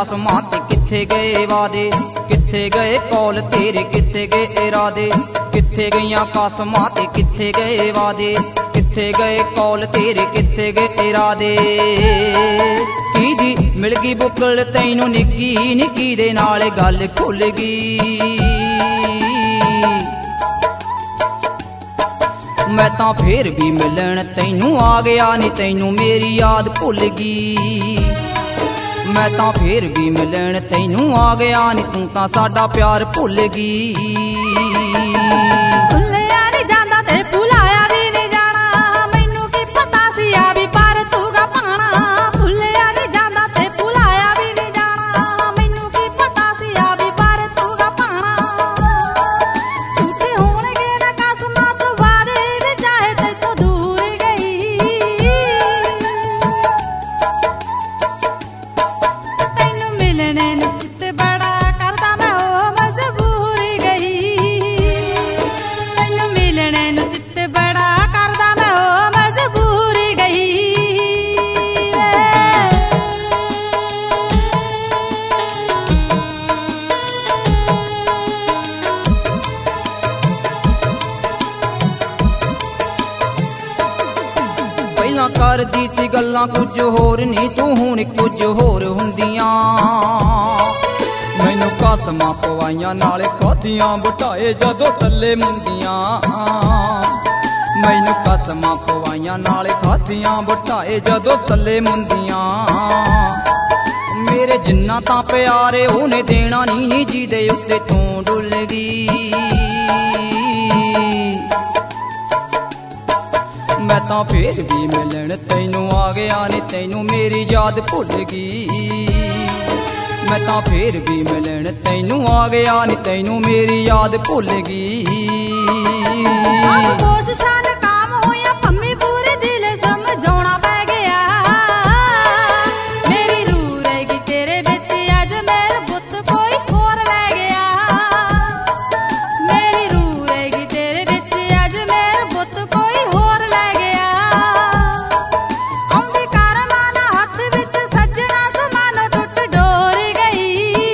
कसमां ते कित्थे गए वादे, कित्थे गए कौल तेरे, कित्थे गए इरादे। कित्थे गईयां कसमां ते कित्थे गए वादे, कित्थे गए कौल तेरे, कित्थे गए इरादे। की मिल गई बुकल तैनू निक्की निक्की दे नाल गल खुल गई। मैं तां फिर भी मिलन तैनू आ गया नी, तैनू मेरी याद भुल गई। मैं तां फिर भी मिलन तैनू आ गया नी, तू तां साडा प्यार भुल गई। पहला करदी सी गल्लां कुछ होर नी, तू हुण कुछ होर हुंदियां। मैनू कसमां पवाइयां नाले खादियां बटाए जदों थल्ले मुंदियां। मैनू कसमां पवाइयां नाले खादियां बटाए जदों थल्ले मुंदियां। मेरे जिन्ना तां प्यारे उहने देना नी, जी दे उत्ते तू डुल गई। मैं तां फिर भी मिलन तैनू आ गया नी, तैनू मेरी याद भुल गई। मैं तां फिर भी मिलन तैनू आ गया नी, तैनू मेरी याद भुल गई। सब कोशिशां नाकाम होईयां पम्मी पूरे दिल समझाउणा पै गया। मेरी रूह रह गई तेरे विच अज मेरे पुत कोई होर लै गया। मेरी रूह रह गई तेरे विच अज मेरे पुत कोई होर लै गया। आउंदी करमां दा हत्थ विच सजना समानो टुट डोर गई।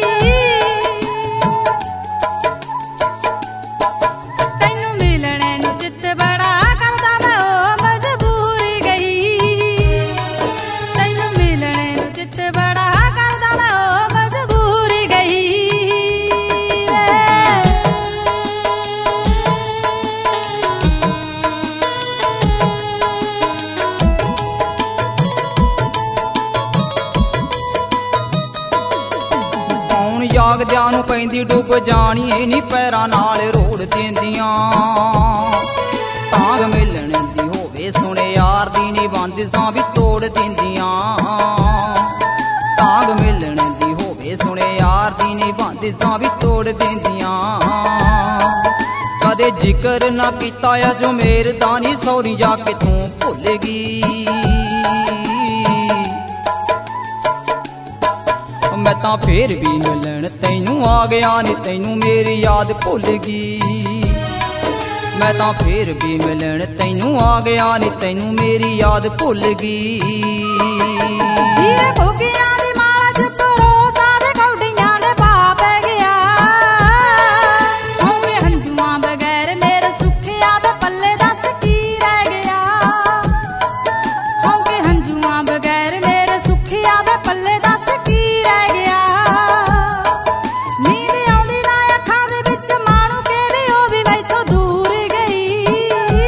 तैनू मिलणे नूं चित बड़ा करदा मैं ओ मजबूर गई। तैनू मिलणे नूं चित बड़ा करदा मैं ओ मजबूर गई। कौन जागदियां नूं पैंदी डुब जानी नी, पैरां नाल रोड़ देंदियां। तांग मिलन दी होवे सुने यार दी नी, बंदिशां भी तोड़ देंदियां। तांग मिलन दी होवे सुने यार दी नी, बंदिशां भी तोड़ देंदियां। कदे जिक्र ना कीता जो मेरे दानी, सौरी जाके तू भुल गई। मैं तां फिर भी मिलन तैनू आ गया नी, तैनू मेरी याद भुल गई। मैं तां फिर भी मिलन तैनू आ गया नी, तैनू मेरी याद भुल गई। हीरे घोगियां दी माला च परोता दे कौडियां दे भाव पै गया। होंगे हंजुआं बगैर मेरे सुखिया दे पल्ले दस की रह गया। होंगे हंजुआं बगैर मेरे सुखिया दे पल्ले दस की रह गया। नींद आउंदी ना अखां दे विच माणू के भी ओ भी मैथों दूर गई।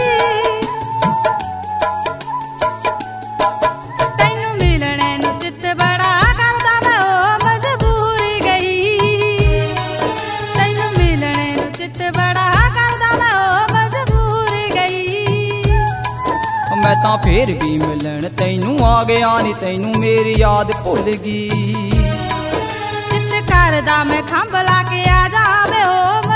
तैनू मिलणे नूं चित बड़ा करदा मैं ओ मजबूर गई। तैनू मिलणे नूं चित बड़ा करदा मैं ओ मजबूर गई। मैं तां फिर भी मिलन तैनू आ गया नी, तैनू मेरी याद भुल गई। चित करदा मैं खंभ ला के आ जावे हो